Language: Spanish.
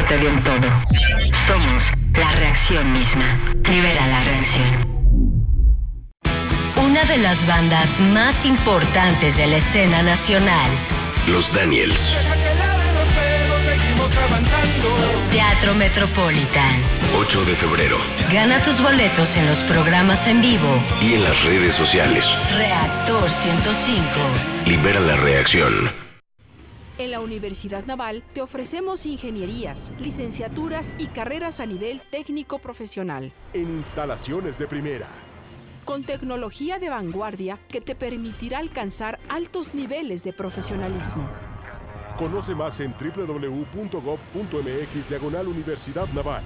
te dio todo. Somos la reacción misma. Libera la reacción. Una de las bandas más importantes de la escena nacional. Los Daniels. Teatro Metropolitan. 8 de febrero. Gana tus boletos en los programas en vivo y en las redes sociales. Reactor 105. Libera la reacción. En la Universidad Naval te ofrecemos ingenierías, licenciaturas y carreras a nivel técnico profesional. En instalaciones de primera. Con tecnología de vanguardia que te permitirá alcanzar altos niveles de profesionalismo. Conoce más en www.gov.mx/Universidad Naval.